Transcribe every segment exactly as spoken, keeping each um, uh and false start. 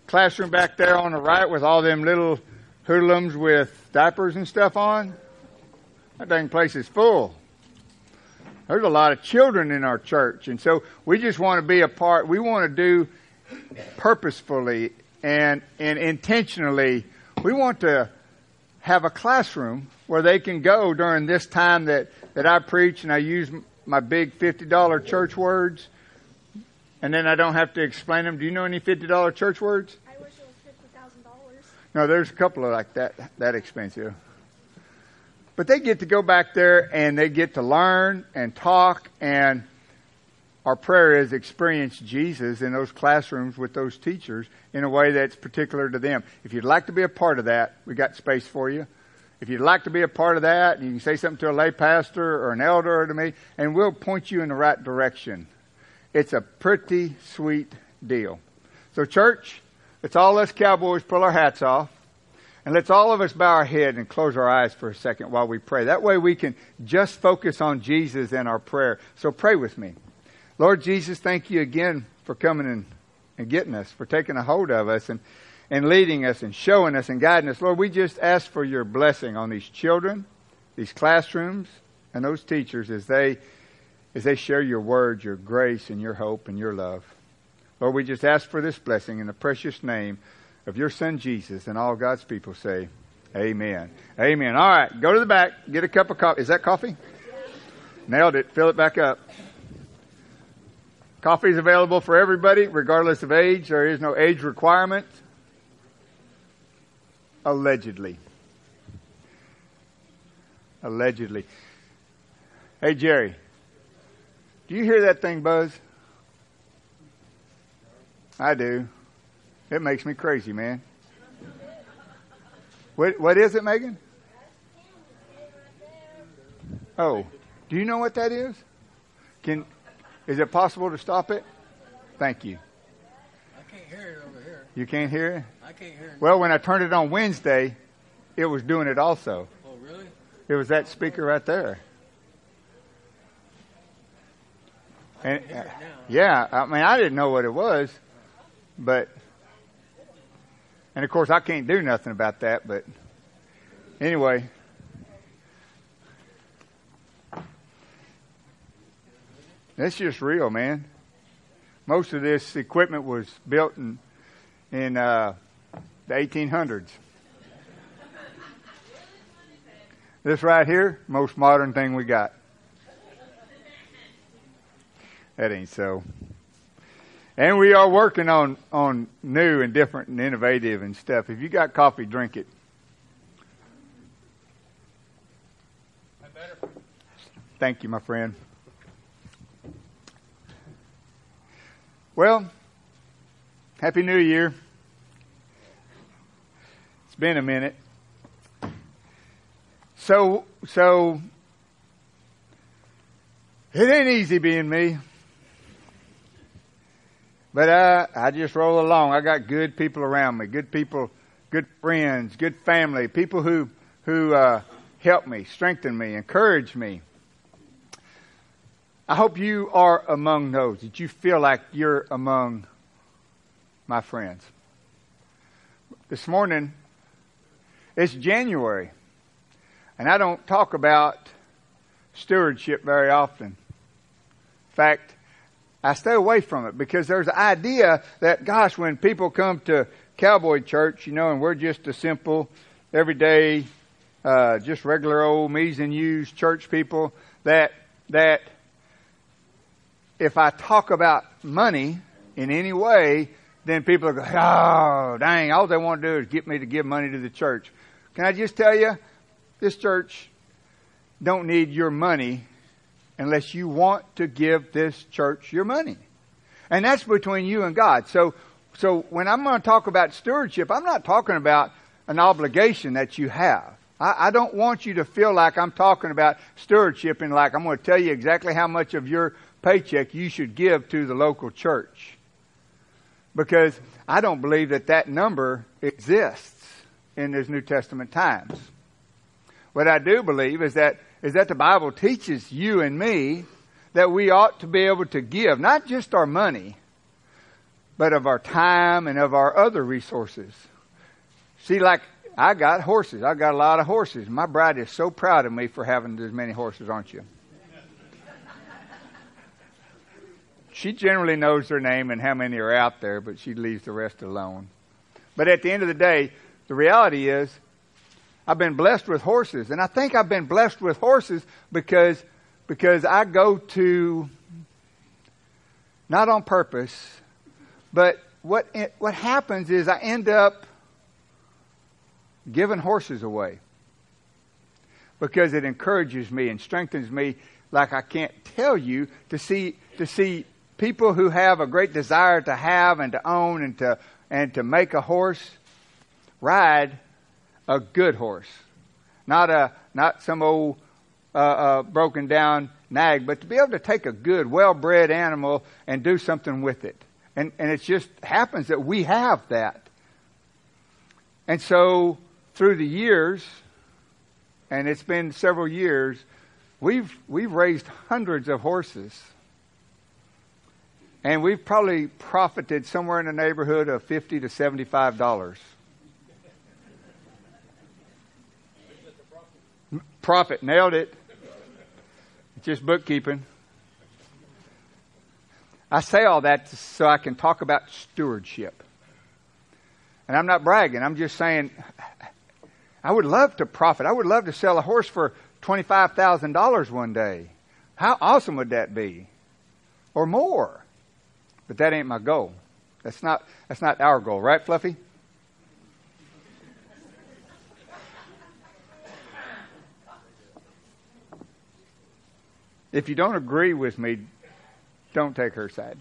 classroom back there on the right with all them little hoodlums with diapers and stuff on? That dang place is full. There's a lot of children in our church. And so we just want to be a part. We want to do purposefully and, and intentionally. We want to have a classroom where they can go during this time that, that I preach and I use my big fifty dollar church words. And then I don't have to explain them. Do you know any fifty dollar church words? I wish it was fifty thousand dollars. No, there's a couple of like that, that expensive. But they get to go back there and they get to learn and talk, and our prayer is experience Jesus in those classrooms with those teachers in a way that's particular to them. If you'd like to be a part of that, we got space for you. If you'd like to be a part of that, you can say something to a lay pastor or an elder or to me, and we'll point you in the right direction. It's a pretty sweet deal. So church, let's all us cowboys pull our hats off. And let's all of us bow our head and close our eyes for a second while we pray. That way we can just focus on Jesus in our prayer. So pray with me. Lord Jesus, thank you again for coming and, and getting us, for taking a hold of us and, and leading us and showing us and guiding us. Lord, we just ask for your blessing on these children, these classrooms, and those teachers as they, as they share your word, your grace, and your hope and your love. Lord, we just ask for this blessing in the precious name of your Son Jesus, and all God's people say, amen. Amen. All right, go to the back, get a cup of coffee. Is that coffee? Nailed it. Fill it back up. Coffee is available for everybody, regardless of age. There is no age requirement. Allegedly. Allegedly. Hey, Jerry, do you hear that thing buzz? I do. It makes me crazy, man. What, what is it, Megan? Oh, do you know what that is? Can, is it possible to stop it? Thank you. I can't hear it over here. You can't hear it? I can't hear it. Well, when I turned it on Wednesday, it was doing it also. Oh, really? It was that speaker right there. And, I can hear it now. yeah, I mean, I didn't know what it was, but... And of course, I can't do nothing about that, but anyway. That's just real, man. Most of this equipment was built in, in uh, the eighteen hundreds. This right here, most modern thing we got. That ain't so. And we are working on, on new and different and innovative and stuff. If you got coffee, drink it. Thank you, my friend. Well, Happy New Year. It's been a minute. So, so, it ain't easy being me. But I, I just roll along. I got good people around me, good people, good friends, good family, people who, who, uh, help me, strengthen me, encourage me. I hope you are among those, that you feel like you're among my friends. This morning, it's January, and I don't talk about stewardship very often. In fact, I stay away from it because there's an idea that, gosh, when people come to Cowboy Church, you know, and we're just a simple, everyday, uh, just regular old me's and you's church people, that, that if I talk about money in any way, then people go, oh, dang, all they want to do is get me to give money to the church. Can I just tell you, this church don't need your money unless you want to give this church your money. And that's between you and God. So, so when I'm going to talk about stewardship, I'm not talking about an obligation that you have. I, I don't want you to feel like I'm talking about stewardship and like I'm going to tell you exactly how much of your paycheck you should give to the local church. Because I don't believe that that number exists in these New Testament times. What I do believe is that is that the Bible teaches you and me that we ought to be able to give, not just our money, but of our time and of our other resources. See, like I got horses. I got a lot of horses. My bride is so proud of me for having as many horses, aren't you? She generally knows their name and how many are out there, but she leaves the rest alone. But at the end of the day, the reality is I've been blessed with horses. And I think I've been blessed with horses because, because I go to, not on purpose, but what, what happens is I end up giving horses away because it encourages me and strengthens me like I can't tell you to see, to see people who have a great desire to have and to own and to and to make a horse ride a good horse, not a not some old uh, uh, broken down nag, but to be able to take a good, well-bred animal and do something with it. And and it just happens that we have that. And so through the years, and it's been several years, we've we've raised hundreds of horses. And we've probably profited somewhere in the neighborhood of fifty to seventy-five dollars. Profit, nailed it. It's just bookkeeping. I say all that so I can talk about stewardship. And I'm not bragging. I'm just saying I would love to profit. I would love to sell a horse for twenty-five thousand dollars one day. How awesome would that be? Or more. But that ain't my goal. That's not, that's not our goal. Right, Fluffy? If you don't agree with me, don't take her side.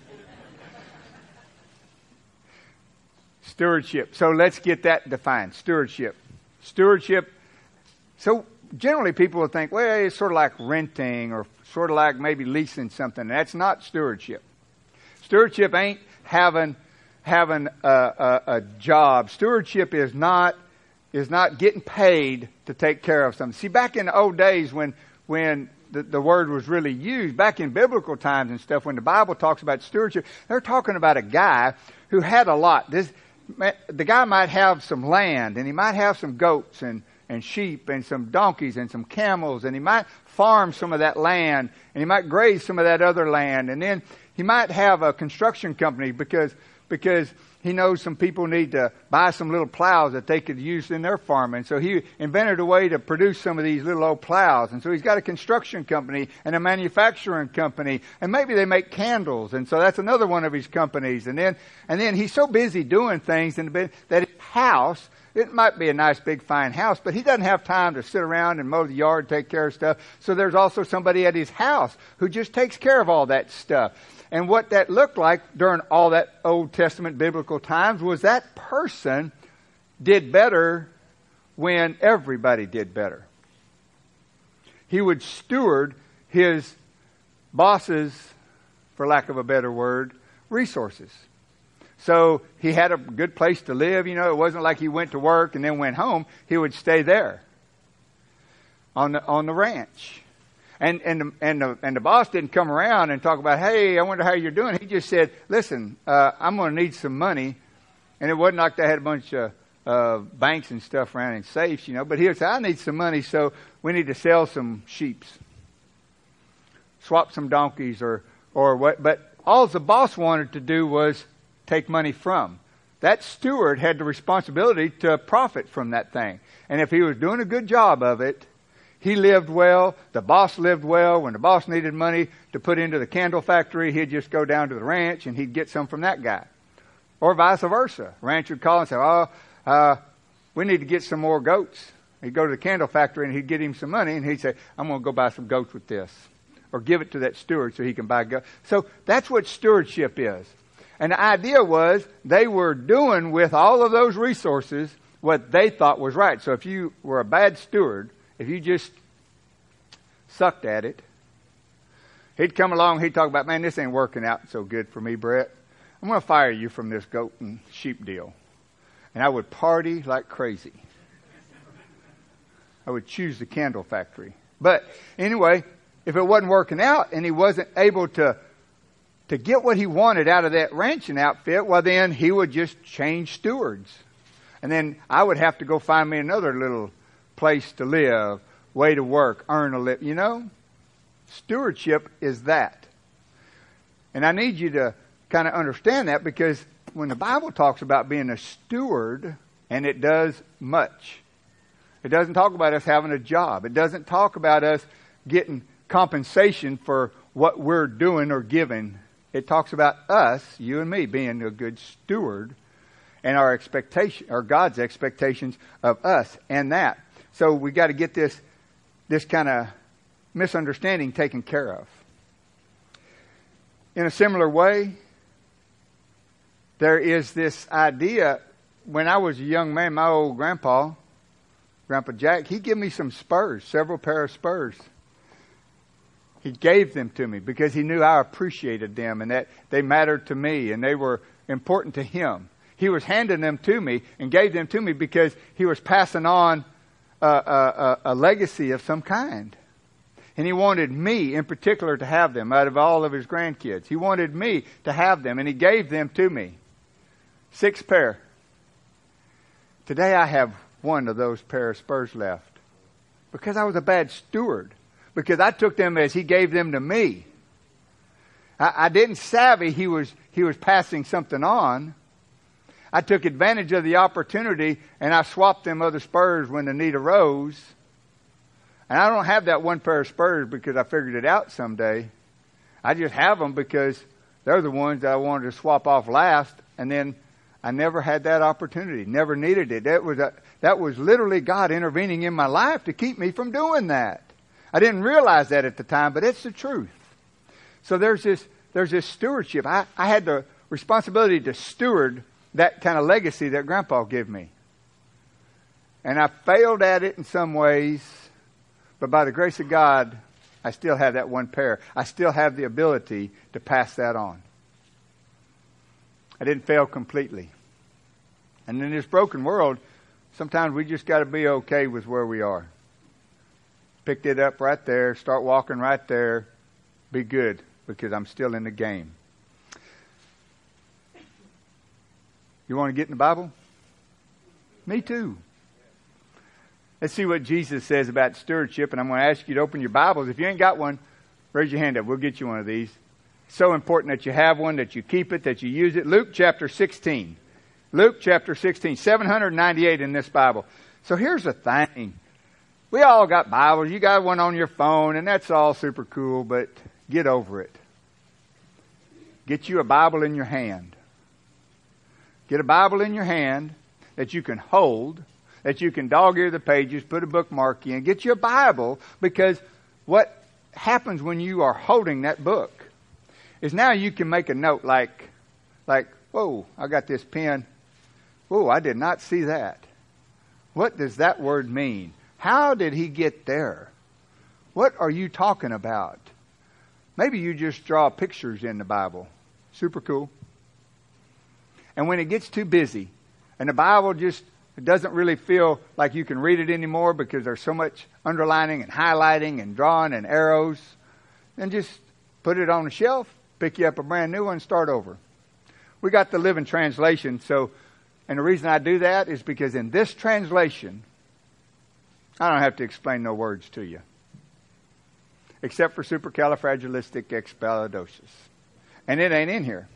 Stewardship. So let's get that defined. Stewardship. Stewardship. So generally people will think, well, it's sort of like renting or sort of like maybe leasing something. That's not stewardship. Stewardship ain't having having a, a, a job. Stewardship is not is not getting paid to take care of something. See, back in the old days when when the, the word was really used, back in biblical times and stuff, when the Bible talks about stewardship, they're talking about a guy who had a lot. This the guy might have some land, and he might have some goats and and sheep and some donkeys and some camels, and he might farm some of that land, and he might graze some of that other land, and then he might have a construction company because because he knows some people need to buy some little plows that they could use in their farming. So he invented a way to produce some of these little old plows. And so he's got a construction company and a manufacturing company. And maybe they make candles. And so that's another one of his companies. And then and then he's so busy doing things and that his house, it might be a nice big fine house, but he doesn't have time to sit around and mow the yard, take care of stuff. So there's also somebody at his house who just takes care of all that stuff. And what that looked like during all that Old Testament biblical times was that person did better when everybody did better. He would steward his boss's, for lack of a better word, resources. So he had a good place to live. You know, it wasn't like he went to work and then went home. He would stay there on the, on the ranch. And, and, the, and, the, and the boss didn't come around and talk about, hey, I wonder how you're doing. He just said, listen, uh, I'm going to need some money. And it wasn't like they had a bunch of uh, banks and stuff around and safes, you know. But he would say, I need some money, so we need to sell some sheep, swap some donkeys or, or what. But all the boss wanted to do was take money from. That steward had the responsibility to profit from that thing. And if he was doing a good job of it, he lived well, the boss lived well. When the boss needed money to put into the candle factory, he'd just go down to the ranch and he'd get some from that guy. Or vice versa. Ranch would call and say, oh, uh, we need to get some more goats. He'd go to the candle factory and he'd get him some money and he'd say, I'm going to go buy some goats with this. Or give it to that steward so he can buy goats. So that's what stewardship is. And the idea was they were doing with all of those resources what they thought was right. So if you were a bad steward, if you just sucked at it, he'd come along, he'd talk about, man, this ain't working out so good for me, Brett. I'm going to fire you from this goat and sheep deal. And I would party like crazy. I would choose the candle factory. But anyway, if it wasn't working out and he wasn't able to to get what he wanted out of that ranching outfit, well then he would just change stewards. And then I would have to go find me another little place to live, way to work, earn a living. You know, stewardship is that. And I need you to kind of understand that, because when the Bible talks about being a steward, and it does much. It doesn't talk about us having a job. It doesn't talk about us getting compensation for what we're doing or giving. It talks about us, you and me, being a good steward, and our expectation, or God's expectations of us and that. So we got to get this, this kind of misunderstanding taken care of. In a similar way, there is this idea. When I was a young man, my old grandpa, Grandpa Jack, he gave me some spurs, several pair of spurs. He gave them to me because he knew I appreciated them and that they mattered to me and they were important to him. He was handing them to me and gave them to me because he was passing on a, a, a legacy of some kind. And he wanted me in particular to have them out of all of his grandkids. He wanted me to have them, and he gave them to me. Six pair. Today I have one of those pair of spurs left because I was a bad steward, because I took them as he gave them to me. I, I didn't savvy he was he was passing something on. I took advantage of the opportunity and I swapped them other spurs when the need arose. And I don't have that one pair of spurs because I figured it out someday. I just have them because they're the ones that I wanted to swap off last, and then I never had that opportunity, never needed it. That was a, that was literally God intervening in my life to keep me from doing that. I didn't realize that at the time, but it's the truth. So there's this there's this stewardship. I, I had the responsibility to steward that kind of legacy that Grandpa gave me. And I failed at it in some ways, but by the grace of God, I still have that one pair. I still have the ability to pass that on. I didn't fail completely. And in this broken world, sometimes we just got to be okay with where we are. Picked it up right there, start walking right there, be good, because I'm still in the game. You want to get in the Bible? Me too. Let's see what Jesus says about stewardship, and I'm going to ask you to open your Bibles. If you ain't got one, raise your hand up. We'll get you one of these. It's so important that you have one, that you keep it, that you use it. Luke chapter sixteen. Luke chapter sixteen, seven hundred ninety-eight in this Bible. So here's the thing. We all got Bibles. You got one on your phone, and that's all super cool, but get over it. Get you a Bible in your hand. Get a Bible in your hand that you can hold, that you can dog-ear the pages, put a bookmark in. Get you a Bible, because what happens when you are holding that book is now you can make a note like, like, whoa, I got this pen. Whoa, I did not see that. What does that word mean? How did he get there? What are you talking about? Maybe you just draw pictures in the Bible. Super cool. And when it gets too busy and the Bible just it doesn't really feel like you can read it anymore because there's so much underlining and highlighting and drawing and arrows, then just put it on the shelf, pick you up a brand new one, and start over. We got the Living Translation, so, and the reason I do that is because in this translation, I don't have to explain no words to you, except for supercalifragilisticexpialidocious. And it ain't in here.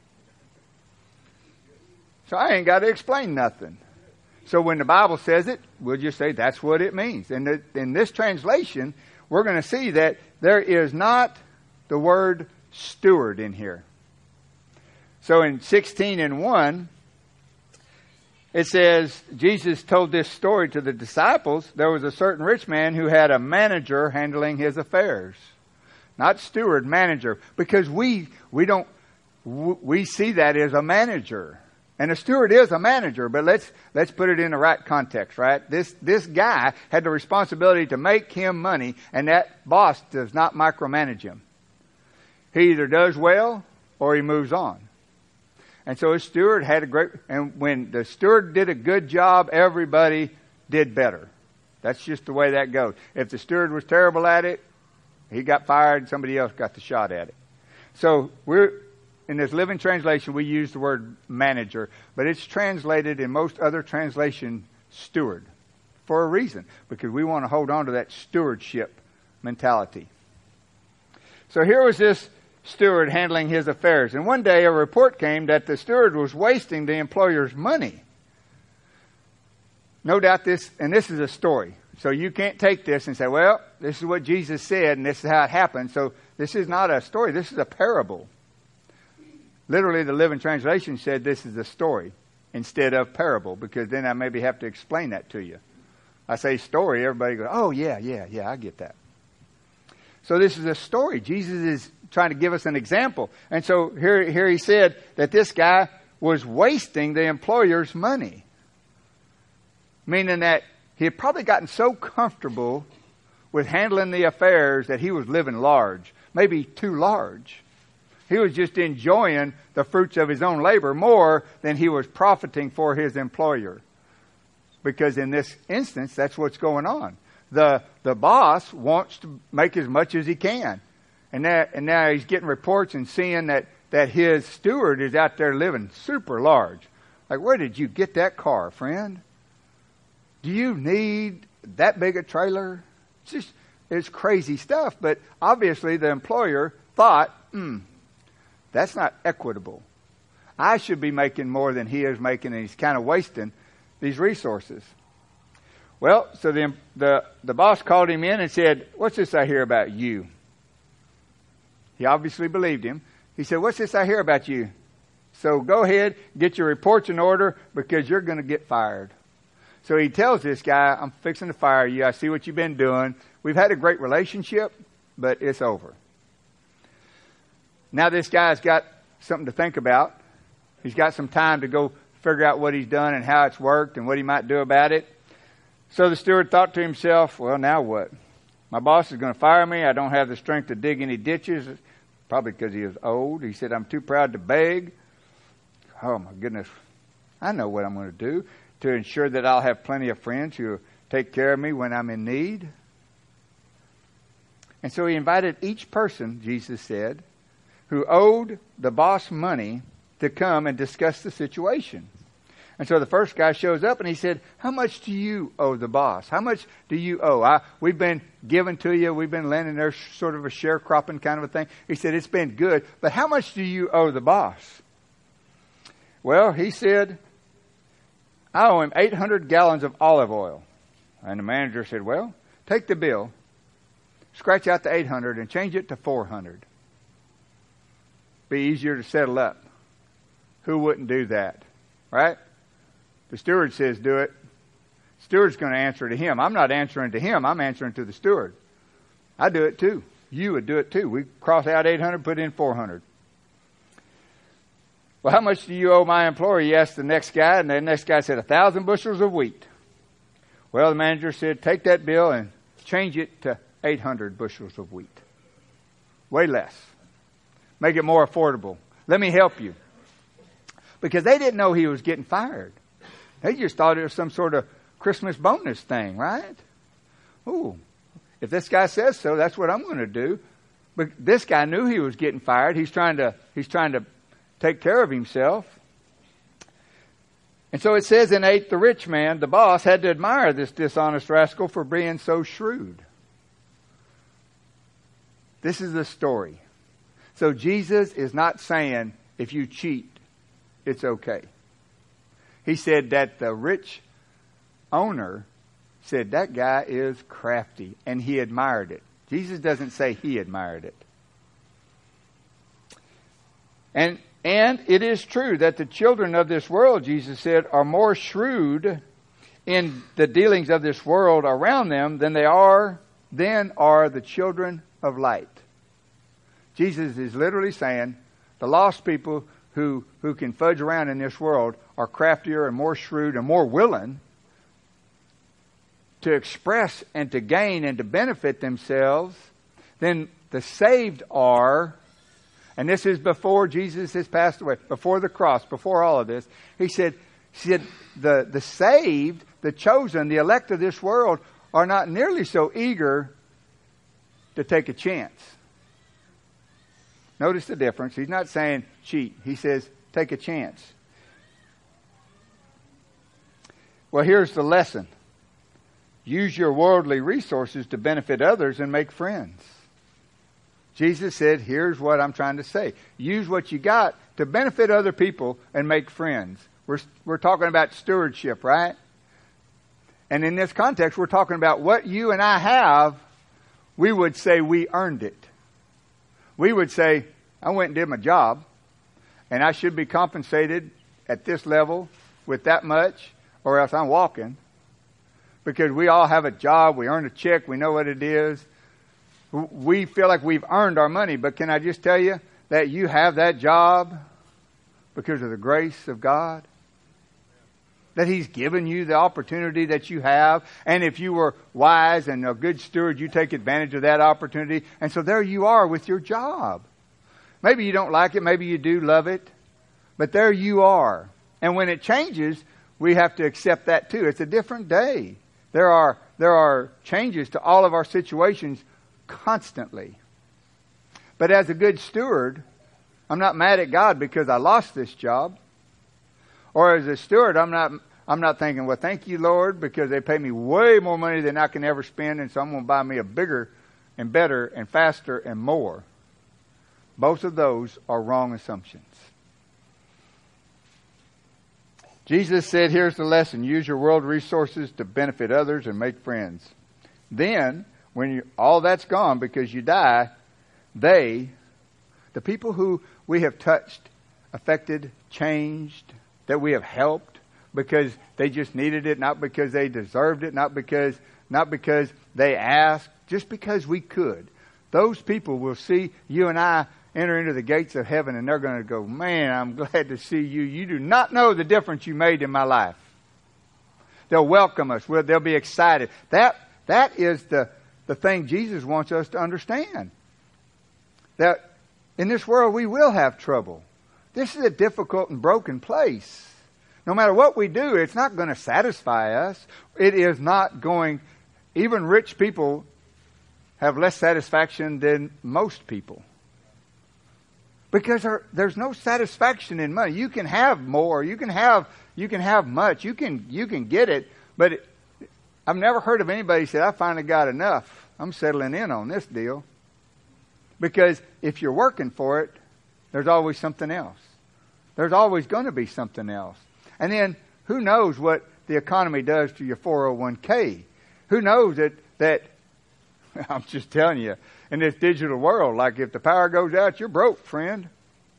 So I ain't got to explain nothing. So when the Bible says it, we'll just say that's what it means. And in, in this translation, we're going to see that there is not the word steward in here. So in sixteen and one, it says, Jesus told this story to the disciples. There was a certain rich man who had a manager handling his affairs. Not steward, manager. Because we, we don't, we see that as a manager. And a steward is a manager, but let's let's put it in the right context, right? This this guy had the responsibility to make him money, and that boss does not micromanage him. He either does well or he moves on. And so his steward had a great, and when the steward did a good job, everybody did better. That's just the way that goes. If the steward was terrible at it, he got fired and somebody else got the shot at it. So we're in this Living Translation, we use the word manager, but it's translated in most other translation steward for a reason, because we want to hold on to that stewardship mentality. So here was this steward handling his affairs, and one day a report came that the steward was wasting the employer's money. No doubt this, and this is a story, so you can't take this and say, well, this is what Jesus said and this is how it happened. So this is not a story, this is a parable. Literally, the Living Translation said this is a story instead of parable, because then I maybe have to explain that to you. I say story, everybody goes, oh, yeah, yeah, yeah, I get that. So this is a story. Jesus is trying to give us an example. And so here, here he said that this guy was wasting the employer's money. Meaning that he had probably gotten so comfortable with handling the affairs that he was living large, maybe too large. He was just enjoying the fruits of his own labor more than he was profiting for his employer. Because in this instance, that's what's going on. The the boss wants to make as much as he can. And that, and now he's getting reports and seeing that, that his steward is out there living super large. Like, where did you get that car, friend? Do you need that big a trailer? It's just, it's crazy stuff. But obviously the employer thought, hmm, that's not equitable. I should be making more than he is making, and he's kind of wasting these resources. Well, so the, the, the boss called him in and said, what's this I hear about you? He obviously believed him. He said, what's this I hear about you? So go ahead, get your reports in order, because you're going to get fired. So he tells this guy, I'm fixing to fire you. I see what you've been doing. We've had a great relationship, but it's over. Now this guy's got something to think about. He's got some time to go figure out what he's done and how it's worked and what he might do about it. So the steward thought to himself, well, now what? My boss is going to fire me. I don't have the strength to dig any ditches, probably because he was old. He said, I'm too proud to beg. Oh, my goodness. I know what I'm going to do to ensure that I'll have plenty of friends who will take care of me when I'm in need. And so he invited each person, Jesus said, who owed the boss money to come and discuss the situation. And so the first guy shows up and he said, how much do you owe the boss? How much do you owe? I, we've been giving to you. We've been lending. There's sort of a sharecropping kind of a thing. He said, it's been good. But how much do you owe the boss? Well, he said, I owe him eight hundred gallons of olive oil. And the manager said, well, take the bill, scratch out the eight hundred and change it to four hundred. Be easier to settle up. Who wouldn't do that? Right? The steward says do it. Steward's going to answer to him. I'm not answering to him. I'm answering to the steward. I do it too. You would do it too. We cross out eight hundred, put in four hundred. Well, how much do you owe my employer? He asked the next guy, and the next guy said, a thousand bushels of wheat. Well, the manager said, take that bill and change it to eight hundred bushels of wheat. Way less. Make it more affordable. Let me help you. Because they didn't know he was getting fired. They just thought it was some sort of Christmas bonus thing, right? Ooh, if this guy says so, that's what I'm going to do. But this guy knew he was getting fired. He's trying to, he's trying to take care of himself. And so it says in eight, the rich man, the boss, had to admire this dishonest rascal for being so shrewd. This is the story. So Jesus is not saying if you cheat, it's okay. He said that the rich owner said that guy is crafty, and he admired it. Jesus doesn't say he admired it. And and it is true that the children of this world, Jesus said, are more shrewd in the dealings of this world around them than they are, than are the children of light. Jesus is literally saying the lost people who, who can fudge around in this world are craftier and more shrewd and more willing to express and to gain and to benefit themselves than the saved are. And this is before Jesus has passed away, before the cross, before all of this. He said, he said the, the saved, the chosen, the elect of this world are not nearly so eager to take a chance. Notice the difference. He's not saying cheat. He says, take a chance. Well, here's the lesson. Use your worldly resources to benefit others and make friends. Jesus said, here's what I'm trying to say. Use what you got to benefit other people and make friends. We're, we're talking about stewardship, right? And in this context, we're talking about what you and I have. We would say we earned it. We would say, I went and did my job, and I should be compensated at this level with that much, or else I'm walking. Because we all have a job, we earn a check, we know what it is. We feel like we've earned our money, but can I just tell you that you have that job because of the grace of God? That He's given you the opportunity that you have. And if you were wise and a good steward, you take advantage of that opportunity. And so there you are with your job. Maybe you don't like it. Maybe you do love it. But there you are. And when it changes, we have to accept that too. It's a different day. There are, there are changes to all of our situations constantly. But as a good steward, I'm not mad at God because I lost this job. Or as a steward, I'm not I'm not thinking, well, thank you, Lord, because they pay me way more money than I can ever spend, and so I'm going to buy me a bigger and better and faster and more. Both of those are wrong assumptions. Jesus said, here's the lesson. Use your world resources to benefit others and make friends. Then, when you, all that's gone because you die, they, the people who we have touched, affected, changed, that we have helped because they just needed it, not because they deserved it, not because, not because they asked, just because we could. Those people will see you and I enter into the gates of heaven, and they're going to go, man, I'm glad to see you. You do not know the difference you made in my life. They'll welcome us. Well, they'll be excited. That, that is the, the thing Jesus wants us to understand. That in this world we will have trouble. This is a difficult and broken place. No matter what we do, it's not going to satisfy us. It is not going, even rich people have less satisfaction than most people. Because there, there's no satisfaction in money. You can have more, you can have, you can have much, you can, you can get it, but it, I've never heard of anybody say, I finally got enough. I'm settling in on this deal. Because if you're working for it, there's always something else. There's always going to be something else. And then who knows what the economy does to your four oh one k? Who knows that, that I'm just telling you, in this digital world, like if the power goes out, you're broke, friend.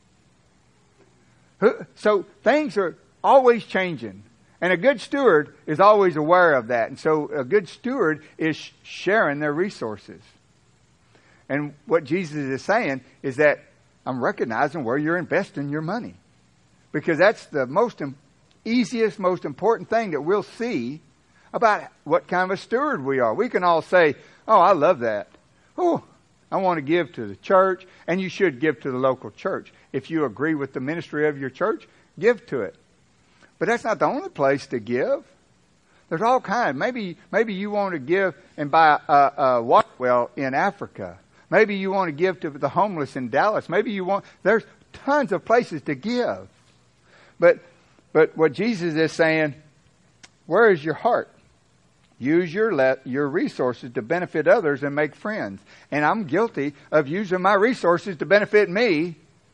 Who, so things are always changing. And a good steward is always aware of that. And so a good steward is sharing their resources. And what Jesus is saying is that I'm recognizing where you're investing your money. Because that's the most easiest, most important thing that we'll see about what kind of a steward we are. We can all say, oh, I love that. Oh, I want to give to the church. And you should give to the local church. If you agree with the ministry of your church, give to it. But that's not the only place to give. There's all kinds. Maybe, maybe you want to give and buy a, a water well in Africa. Maybe you want to give to the homeless in Dallas. Maybe you want, there's tons of places to give. But, but what Jesus is saying, where is your heart? Use your let, your resources to benefit others and make friends. And I'm guilty of using my resources to benefit me.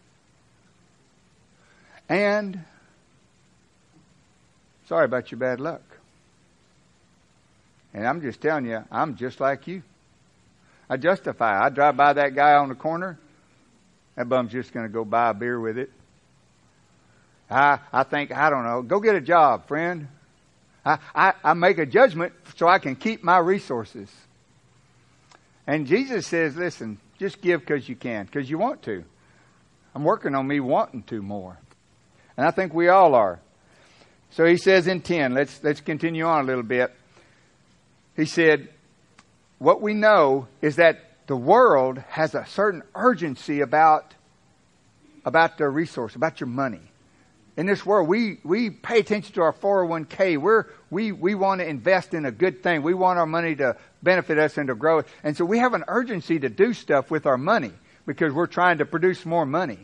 And sorry about your bad luck. And I'm just telling you, I'm just like you. I justify. I drive by that guy on the corner. That bum's just going to go buy a beer with it. I, I think, I don't know, go get a job, friend. I, I, I make a judgment so I can keep my resources. And Jesus says, listen, just give because you can, because you want to. I'm working on me wanting to more. And I think we all are. So he says in ten, let's, let's continue on a little bit. He said, what we know is that the world has a certain urgency about, about their resource, about your money. In this world, we, we pay attention to our four oh one k. We're, we, we want to invest in a good thing. We want our money to benefit us and to grow. And so we have an urgency to do stuff with our money because we're trying to produce more money.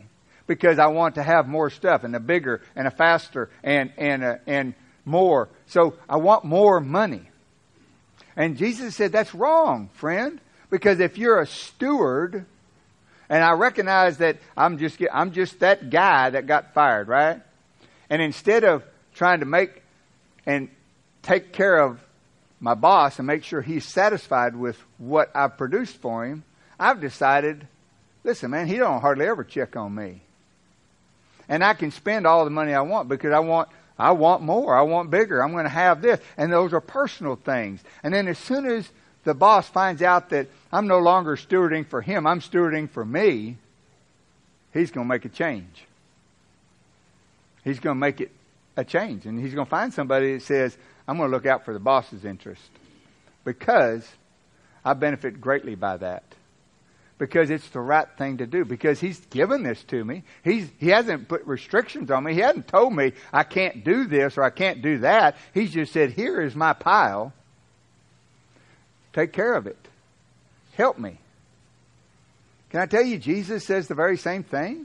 because I want to have more stuff and a bigger and a faster and, and, uh, and more. So I want more money. And Jesus said, that's wrong, friend. Because if you're a steward, and I recognize that I'm just, I'm just that guy that got fired, right? And instead of trying to make and take care of my boss and make sure he's satisfied with what I've produced for him, I've decided, listen, man, he don't hardly ever check on me. And I can spend all the money I want because I want, I want more. I want bigger. I'm going to have this. And those are personal things. And then as soon as the boss finds out that I'm no longer stewarding for him, I'm stewarding for me, he's going to make a change. He's going to make it a change. And he's going to find somebody that says, I'm going to look out for the boss's interest. Because I benefit greatly by that. Because it's the right thing to do. Because he's given this to me. He's, he hasn't put restrictions on me. He hasn't told me I can't do this or I can't do that. He's just said, here is my pile. Take care of it. Help me. Can I tell you, Jesus says the very same thing?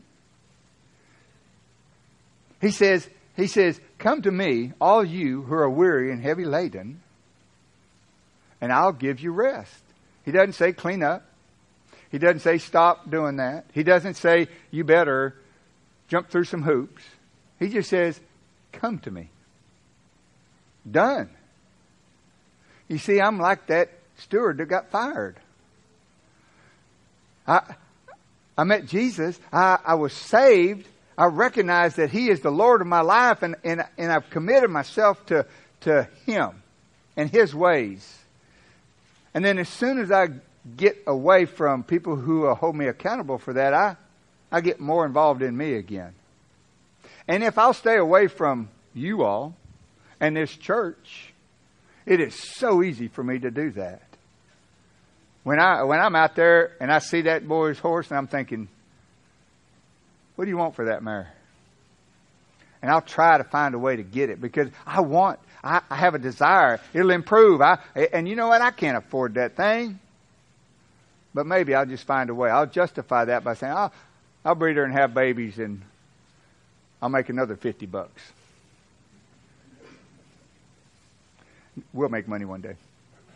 He says, he says, come to me, all you who are weary and heavy laden, and I'll give you rest. He doesn't say clean up. He doesn't say stop doing that. He doesn't say you better jump through some hoops. He just says, come to me. Done. You see, I'm like that steward that got fired. I I met Jesus. I, I was saved. I recognize that He is the Lord of my life, and, and, and I've committed myself to, to Him and His ways. And then as soon as I get away from people who hold me accountable for that, I, I get more involved in me again. And if I'll stay away from you all and this church, it is so easy for me to do that. When I when I'm out there and I see that boy's horse and I'm thinking, what do you want for that mare? And I'll try to find a way to get it because I want, I, I have a desire. It'll improve. I and you know what? I can't afford that thing. But maybe I'll just find a way. I'll justify that by saying, I'll, I'll breed her and have babies and I'll make another fifty bucks. We'll make money one day.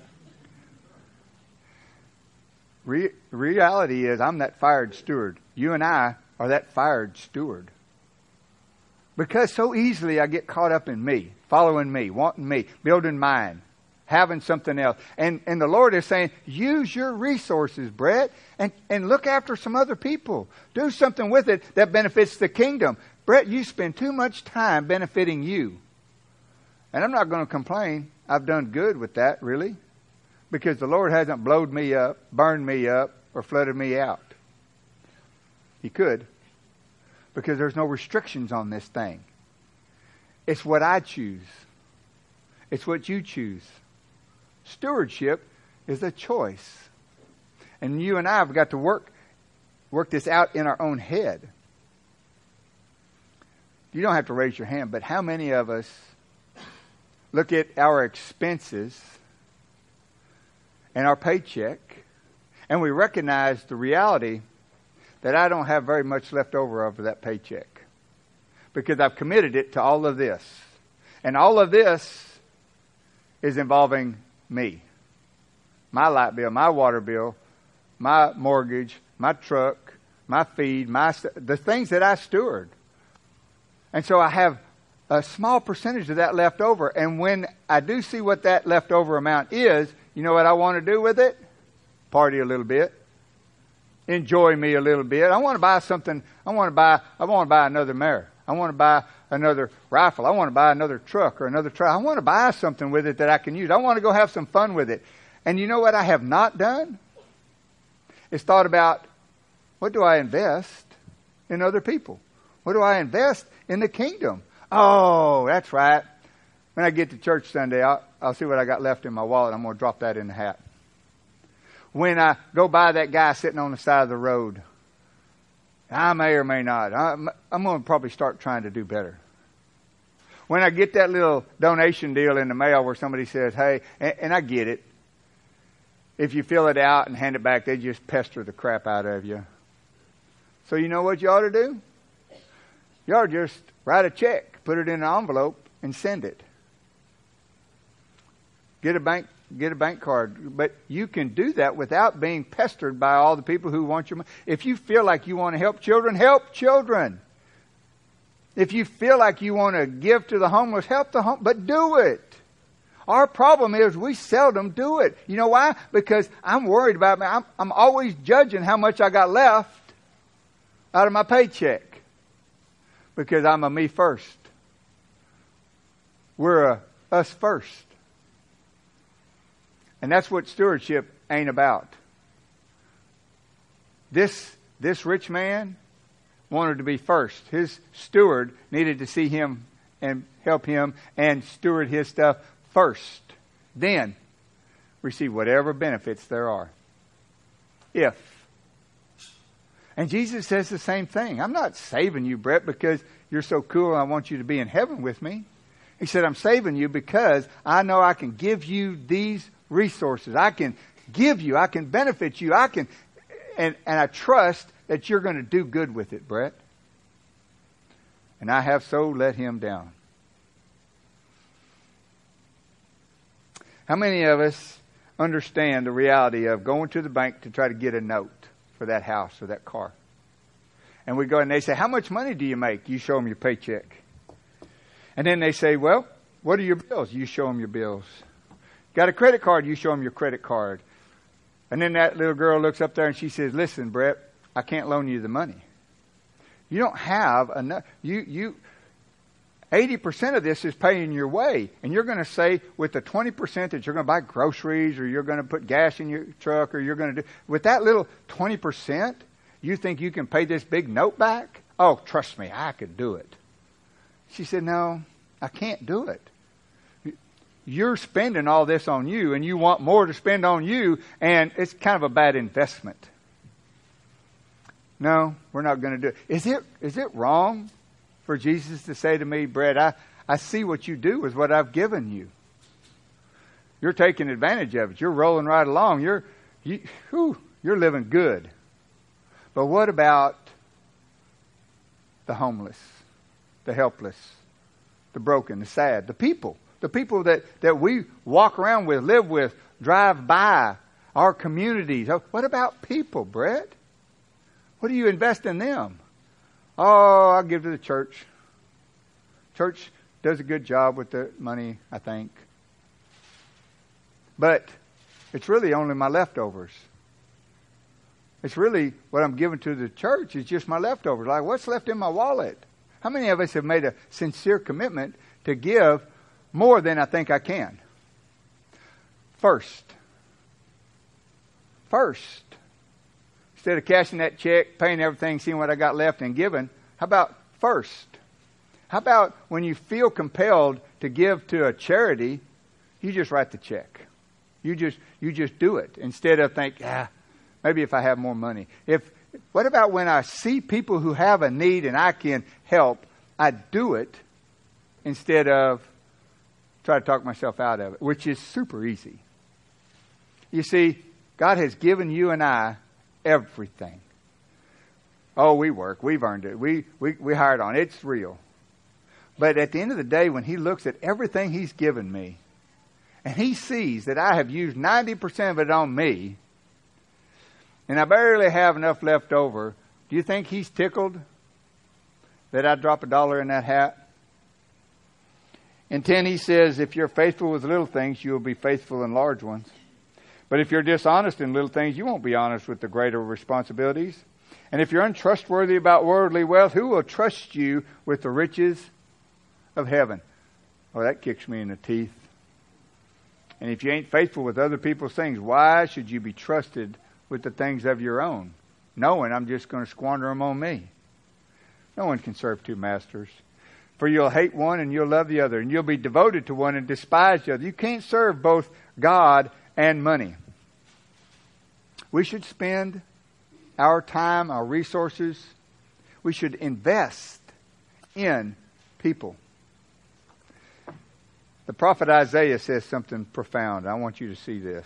Re- reality is I'm that fired steward. You and I are that fired steward. Because so easily I get caught up in me, following me, wanting me, building mine, having something else. And and the Lord is saying, use your resources, Brett, and, and look after some other people. Do something with it that benefits the kingdom. Brett, you spend too much time benefiting you. And I'm not going to complain. I've done good with that, really. Because the Lord hasn't blowed me up, burned me up, or flooded me out. He could. Because there's no restrictions on this thing. It's what I choose. It's what you choose. Stewardship is a choice. And you and I have got to work, work this out in our own head. You don't have to raise your hand, but how many of us look at our expenses and our paycheck, and we recognize the reality that I don't have very much left over of that paycheck because I've committed it to all of this. And all of this is involving me. My light bill, my water bill, my mortgage, my truck, my feed, my the things that I steward. And so I have a small percentage of that left over. And when I do see what that leftover amount is, you know what I want to do with it? Party a little bit. Enjoy me a little bit. I want to buy something. I want to buy, I want to buy another mare. I want to buy another rifle. I want to buy another truck or another truck. I want to buy something with it that I can use. I want to go have some fun with it. And you know what I have not done? It's thought about, what do I invest in other people? What do I invest in the kingdom? Oh, that's right. When I get to church Sunday, I'll, I'll see what I got left in my wallet. I'm going to drop that in the hat. When I go by that guy sitting on the side of the road, I may or may not. I'm, I'm going to probably start trying to do better. When I get that little donation deal in the mail where somebody says, hey, and, and I get it. If you fill it out and hand it back, they just pester the crap out of you. So you know what you ought to do? You ought to just write a check, put it in an envelope, and send it. Get a bank, get a bank card. But you can do that without being pestered by all the people who want your money. If you feel like you want to help children, help children. If you feel like you want to give to the homeless, help the home, but do it. Our problem is we seldom do it. You know why? Because I'm worried about me. I'm, I'm always judging how much I got left out of my paycheck. Because I'm a me first. We're a us first. And that's what stewardship ain't about. This, this rich man wanted to be first. His steward needed to see him and help him and steward his stuff first. Then receive whatever benefits there are. If. And Jesus says the same thing. I'm not saving you, Brett, because you're so cool and I want you to be in heaven with me. He said, I'm saving you because I know I can give you these resources. I can give you, I can benefit you, I can, and, and I trust that you're going to do good with it, Brett. And I have so let him down. How many of us understand the reality of going to the bank to try to get a note for that house or that car? And we go and they say, how much money do you make? You show them your paycheck. And then they say, well, what are your bills? You show them your bills. Got a credit card? You show them your credit card. And then that little girl looks up there and she says, listen, Brett, I can't loan you the money. You don't have enough. You, you, eighty percent of this is paying your way. And you're going to say with the twenty percent that you're going to buy groceries or you're going to put gas in your truck or you're going to do, with that little twenty percent, you think you can pay this big note back? Oh, trust me, I could do it. She said, no, I can't do it. You're spending all this on you and you want more to spend on you and it's kind of a bad investment. No, we're not going to do it. Is it, is it wrong for Jesus to say to me, Brett, I, I see what you do with what I've given you. You're taking advantage of it. You're rolling right along. You're, you, whew, you're living good. But what about the homeless, the helpless, the broken, the sad, the people, the people that, that we walk around with, live with, drive by, our communities? What about people, Brett? What do you invest in them? Oh, I'll give to the church. Church does a good job with the money, I think. But it's really only my leftovers. It's really what I'm giving to the church is just my leftovers. Like, what's left in my wallet? How many of us have made a sincere commitment to give more than I think I can? First. First. Instead of cashing that check, paying everything, seeing what I got left and giving, how about first? How about when you feel compelled to give to a charity, you just write the check. You just you just do it instead of think, ah, maybe if I have more money. If what about when I see people who have a need and I can help, I do it instead of try to talk myself out of it, which is super easy. You see, God has given you and I everything. Oh, we work. We've earned it. We, we, we hired on. It's real. But at the end of the day, when he looks at everything he's given me, and he sees that I have used ninety percent of it on me, and I barely have enough left over, do you think he's tickled that I drop a dollar in that hat? In ten, he says, if you're faithful with little things, you will be faithful in large ones. But if you're dishonest in little things, you won't be honest with the greater responsibilities. And if you're untrustworthy about worldly wealth, who will trust you with the riches of heaven? Oh, that kicks me in the teeth. And if you ain't faithful with other people's things, why should you be trusted with the things of your own, knowing I'm just going to squander them on me? No one can serve two masters. For you'll hate one and you'll love the other, and you'll be devoted to one and despise the other. You can't serve both God and money. We should spend our time, our resources. We should invest in people. The prophet Isaiah says something profound. I want you to see this.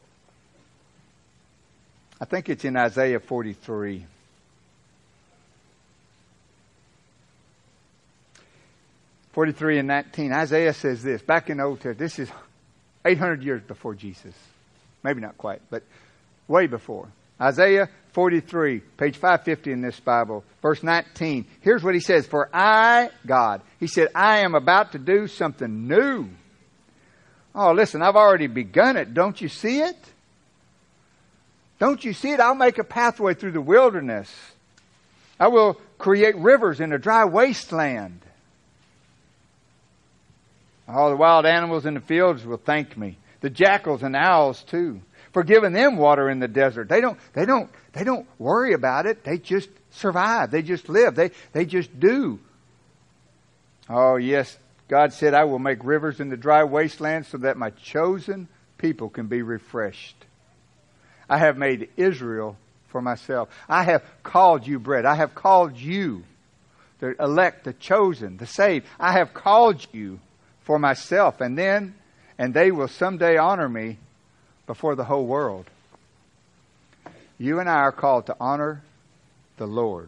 I think it's in Isaiah forty-three. forty-three and nineteen. Isaiah says this, back in the Old Testament. This is eight hundred years before Jesus. Maybe not quite, but way before. Isaiah forty-three, page five fifty in this Bible, verse nineteen. Here's what he says. For I, God, he said, I am about to do something new. Oh, listen, I've already begun it. Don't you see it? Don't you see it? I'll make a pathway through the wilderness. I will create rivers in a dry wasteland. All the wild animals in the fields will thank me. The jackals and owls too. For giving them water in the desert. They don't, they don't, they don't worry about it. They just survive. They just live. They, they just do. Oh yes, God said, I will make rivers in the dry wasteland so that my chosen people can be refreshed. I have made Israel for myself. I have called you bread. I have called you the elect, the chosen, the saved. I have called you for myself. And then, and they will someday honor me before the whole world. You and I are called to honor the Lord.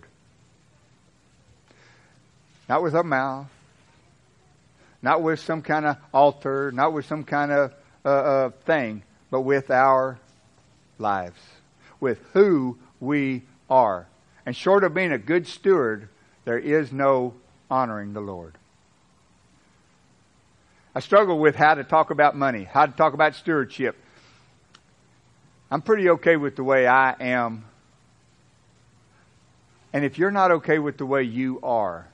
Not with our mouth. Not with some kind of altar. Not with some kind of uh, uh, thing. But with our lives. With who we are. And short of being a good steward, there is no honoring the Lord. I struggle with how to talk about money. How to talk about stewardship. I'm pretty okay with the way I am. And if you're not okay with the way you are,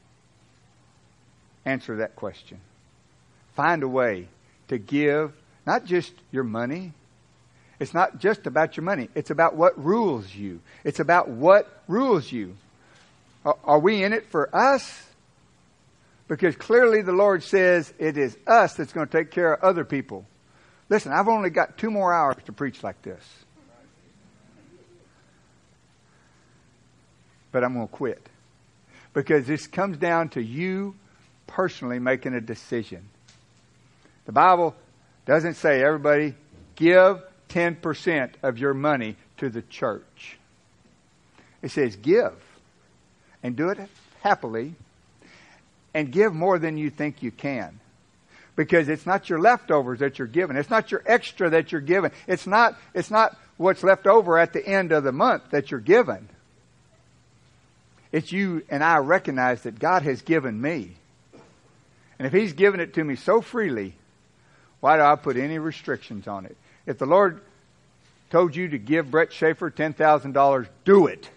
answer that question. Find a way to give, not just your money. It's not just about your money. It's about what rules you. It's about what rules you. Are, are we in it for us? Because clearly the Lord says it is us that's going to take care of other people. Listen, I've only got two more hours to preach like this. But I'm going to quit. Because this comes down to you personally making a decision. The Bible doesn't say everybody give ten percent of your money to the church. It says give. And do it happily. And give more than you think you can. Because it's not your leftovers that you're giving. It's not your extra that you're giving. It's not, it's not what's left over at the end of the month that you're given. It's you and I recognize that God has given me. And if He's given it to me so freely, why do I put any restrictions on it? If the Lord told you to give Brett Schaefer ten thousand dollars, do it.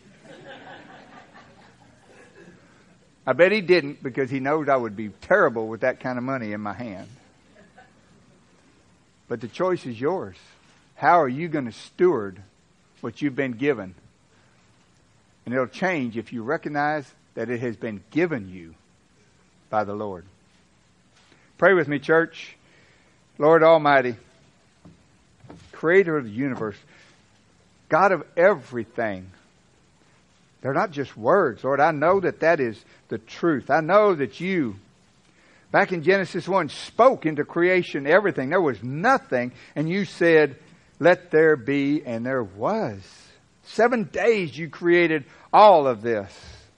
I bet He didn't, because He knows I would be terrible with that kind of money in my hand. But the choice is yours. How are you going to steward what you've been given? And it'll change if you recognize that it has been given you by the Lord. Pray with me, church. Lord Almighty, Creator of the universe, God of everything. They're not just words, Lord. I know that that is the truth. I know that you, back in Genesis one, spoke into creation everything. There was nothing, and you said, let there be, and there was. Seven days you created all of this.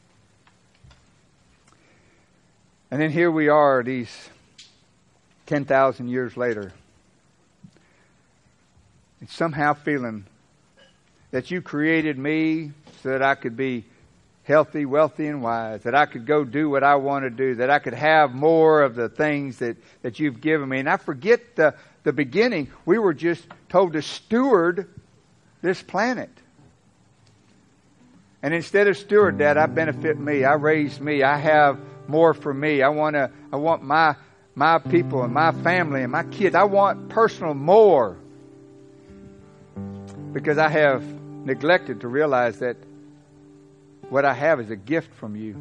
And then here we are, these ten thousand years later, and somehow feeling that you created me so that I could be healthy, wealthy, and wise, that I could go do what I want to do, that I could have more of the things that, that you've given me. And I forget the, the beginning. We were just told to steward this planet. And instead of steward that, I benefit me. I raise me. I have more for me. I want to, I want my, my people and my family and my kids. I want personal more. Because I have neglected to realize that what I have is a gift from you.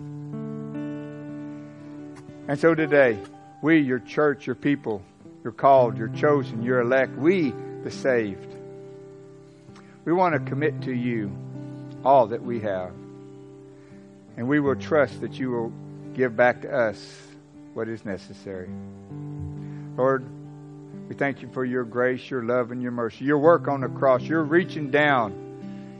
And so today, we, your church, your people, you're called, you're chosen, you're elect, we, the saved, we want to commit to you all that we have. And we will trust that you will give back to us what is necessary. Lord, we thank you for your grace, your love, and your mercy. Your work on the cross. You're reaching down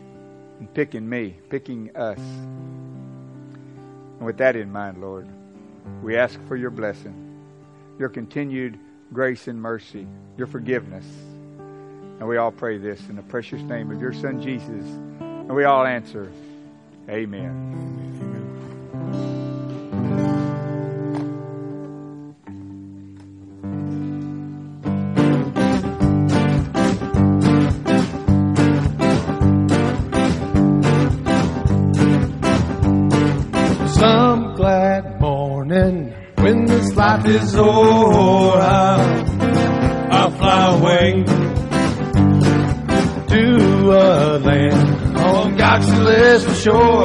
and picking me, picking us. And with that in mind, Lord, We ask for your blessing, your continued grace and mercy, your forgiveness. And we all pray this in the precious name of your Son, Jesus. And we all answer, amen. Some glad morning when this life is o'er, I'll, I'll fly away to a land on God's celestial shore.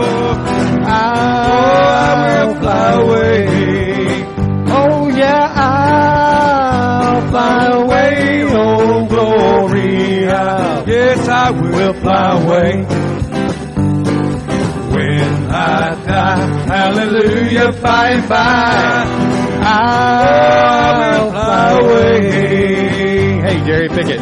I will fly away. Oh yeah, I'll fly away. Oh glory, I'll, yes I will fly away. When I die, hallelujah, by and by, I'll fly away. Hey, Jerry Pickett.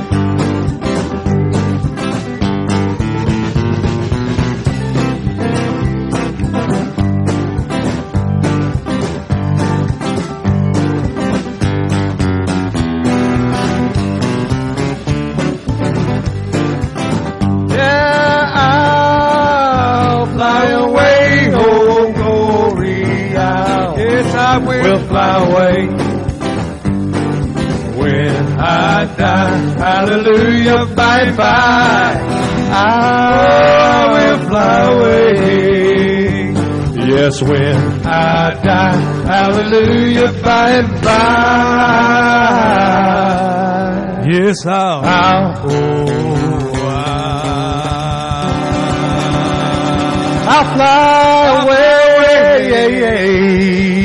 I will fly away when I die. Hallelujah, bye bye. I will fly away. Yes, when I die. Hallelujah, bye bye. Yes, I'll. I'll, oh, I'll, I'll fly away.